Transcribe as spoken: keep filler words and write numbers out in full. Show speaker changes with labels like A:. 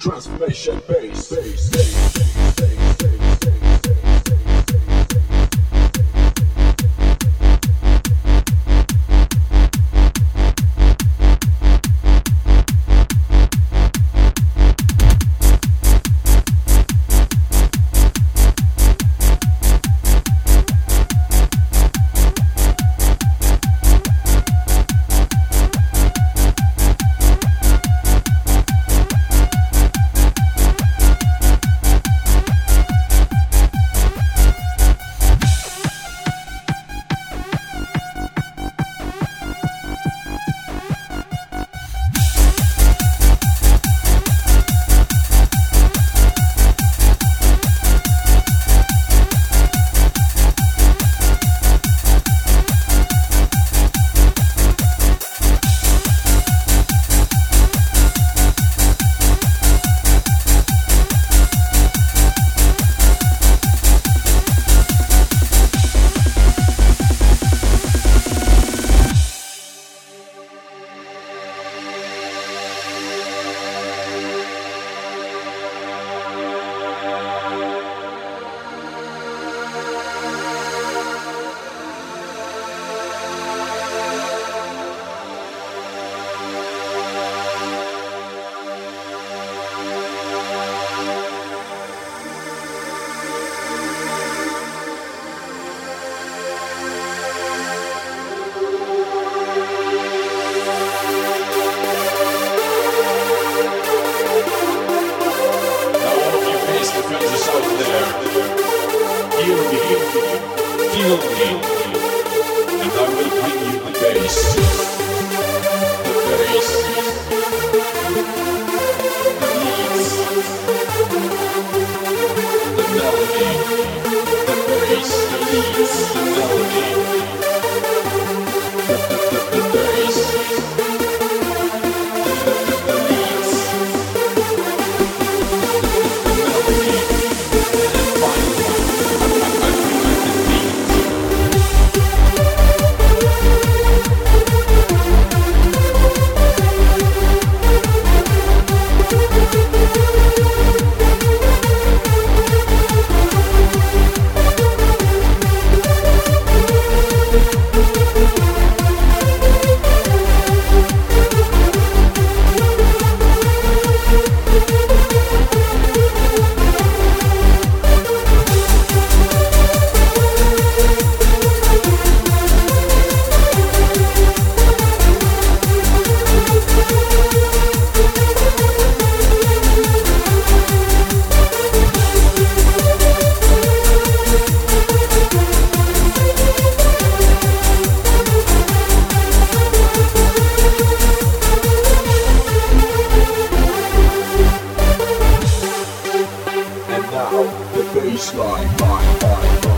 A: Transformation bass, bass, bass, bass, bass, bass, bass. Feel me, and I will bring you the bass, the bass, the leads, the melody, the bass, the leads, the melody, the, the, the, the bass, the, the, the, the leads, the melody, and finally, I bring you the beat. Now the baseline, line, line, line.